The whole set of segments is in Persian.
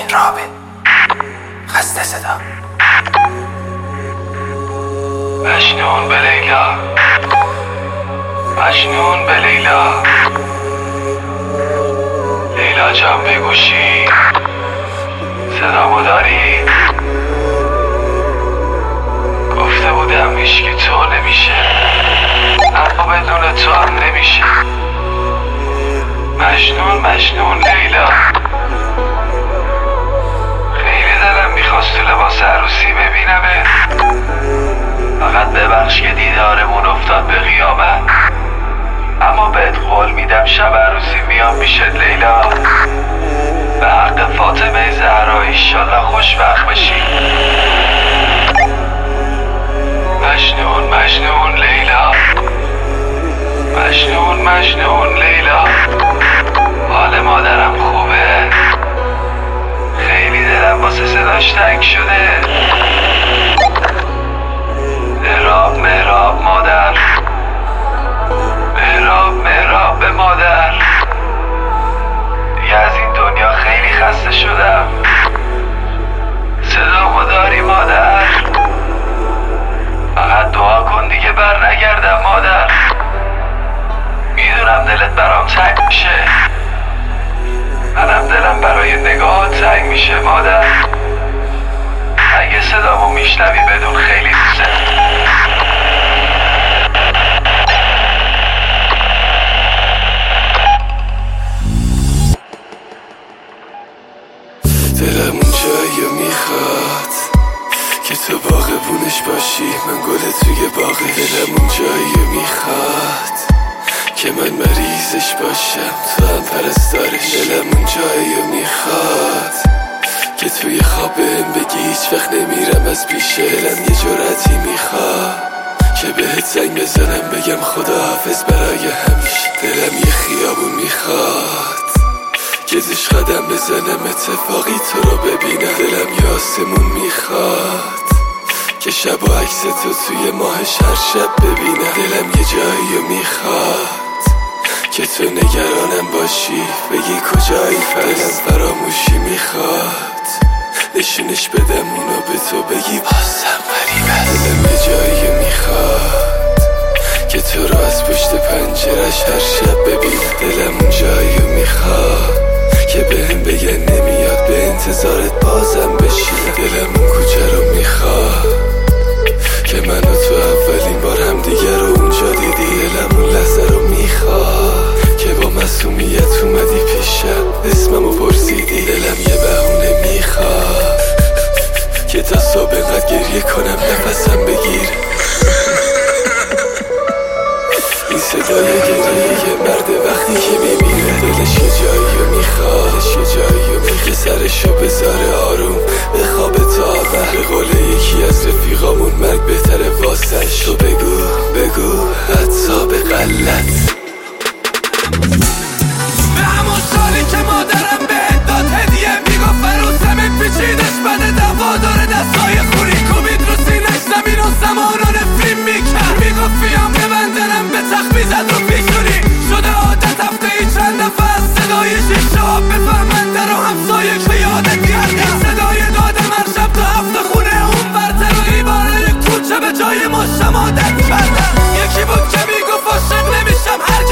رابه خسته صدا مجنون به لیلا، مجنون به لیلا. لیلا جان به گوشی صدامو داری؟ گفته بودم هیچکی تو نمیشه، اما بدون تو هم نمیشه. مجنون مجنون لیلا. خیلی دلم میخواست تو لباس عروسی ببینمه، فقط ببخش که دیدارمون افتاد به قیامت. اما بهت قول میدم شب عروسی میام میشد لیلا. به حق فاطمه زهرا ایشالله خوشبخت بشی. مجنون مجنون لیلا، مجنون مجنون لیلا. حال مادرم خوبه؟ خیلی دلم واسه صداش تنگ شده. مهراب مهراب مادر، مهراب مهراب به مادر. دیگه از این دنیا خیلی خسته شدم. صدامو داری مادر؟ فقط دعا کن دیگه بر نگردم مادر. میدونم دلت برام تنگ میشه، منم دلم برای نگاهات تنگ میشه مادر. اگه صدامو میشنوی بدون خیلی دوست دلم اون جایی میخواد که تو باغبونش باشی، من گل توی باغش. دلم اون جایی میخواد که من مریضش باشم، تو هم پرستارش. دلم اون جایی میخواد که توی خواب بهم بگی هیچ وقت نمیرم از پیشه. دلم یه جرأتی میخواد که بهت زنگ بزنم بگم خداحافظ برای همیشه. دلم یه خیابون میخواد که توش قدم بزنم اتفاقی تو رو ببینم. دلم یه آسمون میخواد که شب و عکس تو توی ماهش هر شب ببینم. دلم یه جایی میخواد که تو نگرانم باشی بگی کجایی. دلم فراموشی میخواد نشونش بدم اونو به تو بگی بازم غریبه. دلم یه جایی میخواد که تو رو از پشت پنجرش هر شب ببینم. دلم اون جایی میخواد که بهم بگن نمیاد به انتظارت بازم بشینم. دلم اون کوچه رو میخواد که من و تو اولین بار هم دیگر رو اونجا دیدی. دلم اون لحظه رو میخواد که با معصومیت اومدی پیشم اسممو پرسیدی. دلم یه بهونه میخواد که تا صبح قد گریه کنم نفسم بگیر. این صدای گریه یه مرد وقتی که میمیره. دلش یه جایی رو میخواد، یه جایی رو میگه سرشو بذاره آروم به خواب تا به قول یکی از رفیقامون مرگ بهتره واسش. تو بگو بگو حتی به غلط. به همون سالی که مادرم بهت داد هدیه میگفت عروسمت پیچیدش بده دوا داره دستای خونی کوبید رو سینش زمین و زمان رو نفرین میکرد. میگفت بیام ببندنم به تخت میزد رو پیشونی شده عادت هفته ای چند دفعه از صدای شیشه ها بفهمن در و همسایه که یادت کردم. صدای دادم هر شب تا هفته خونه اون برتر و ایباره کوچه به جای مشتم عادت کردم. یکی بود که میگفت عاشق نمیشم هر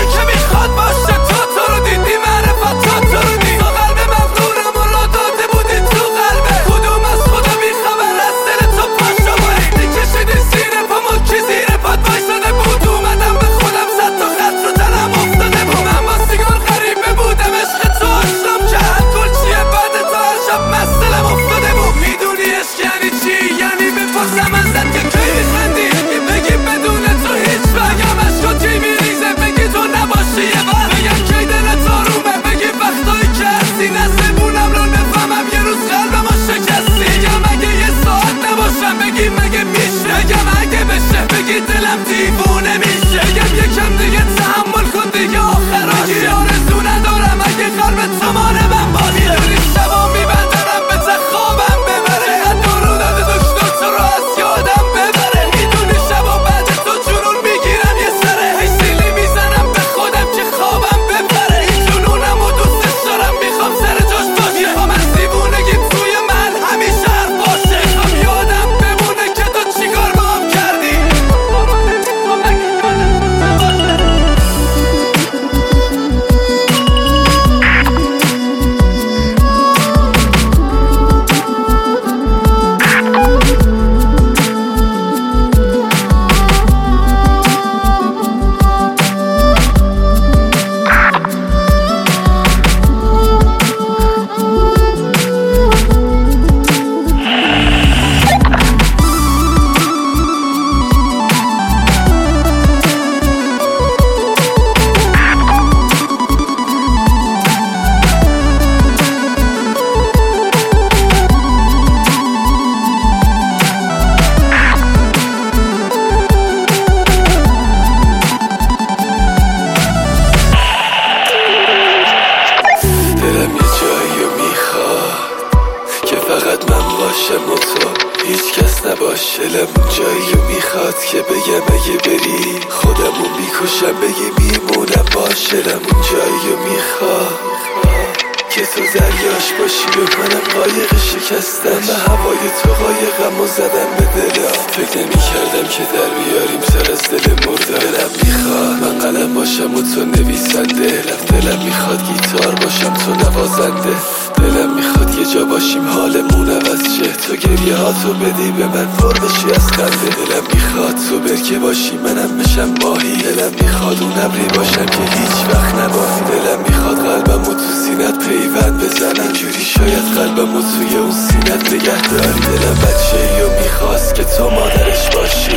نباش. دلمون جایی میخواد که بگم اگه بری خودمون میکشم بگی میمونم باش. دلمون جایی میخواد که تو دریاش باشی و منم قایق شکستم به هوای تو قایقم و زدم به دلم. فکر نمی کردم که در بیاریم سر از دل مرده. دلم میخواد من قلم باشم و تو نویسنده. دلم میخواد گیتار باشم تو نوازنده. دلم میخواد یه جا باشیم حالمون عوض شه تو گریه ها تو بدی به من پر بشی از خنده. دلم میخواد تو برکه باشی منم بشم ماهی. دلم میخواد اون ابری باشم که هیچ وقت نباهی. دلم میخواد قلبمو تو سینت پیوند بزنم اینجوری شاید قلبمو توی اون سینت نگه داری. دلم بچه‌ای و میخواست که تو مادرش باشی.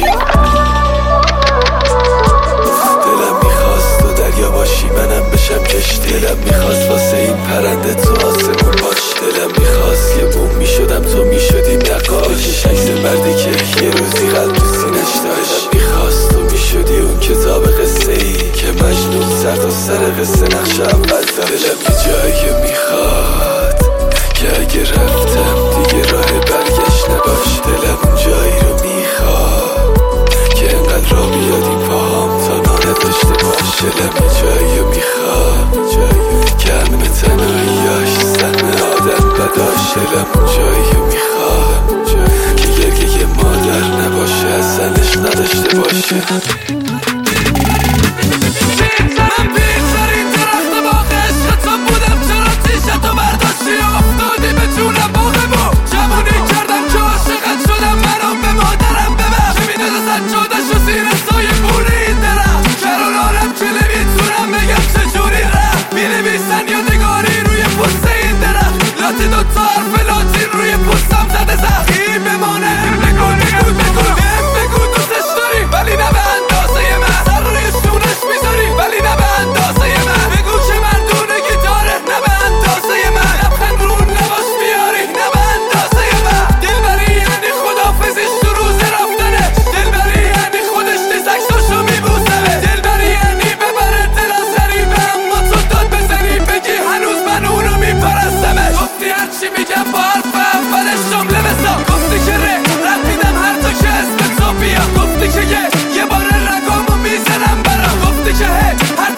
دلم میخواست تو دریا باشی منم بشم کشتی. دلم میخواست واسه این پرنده تو آسمون باش. دلم میخواست یه بوم میشدم تو میشدی نقاش. بکش عکس مردی که یه روزی قلب تو سینش داشت. دلم میخواست تو میشدی اون کتاب قصه ای که مجنون سر تا سر قصه نقش اول داشت. دلم یه جایی میخواد که اگه رفتم دیگه راه برگشت نباش. دلم اون جایی رو میخواد که انقدر را بیادیم پاهام تا نانه داشته باش. دلم یه جایی رو میخواد که همه تنهاییاش سهم آدم بداش. دلم اون جایی رو میخواد که گریه مادر نباشه از زنش نداشته باشه.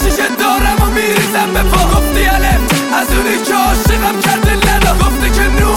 از اونی که عاشقم کرده لدا گفته که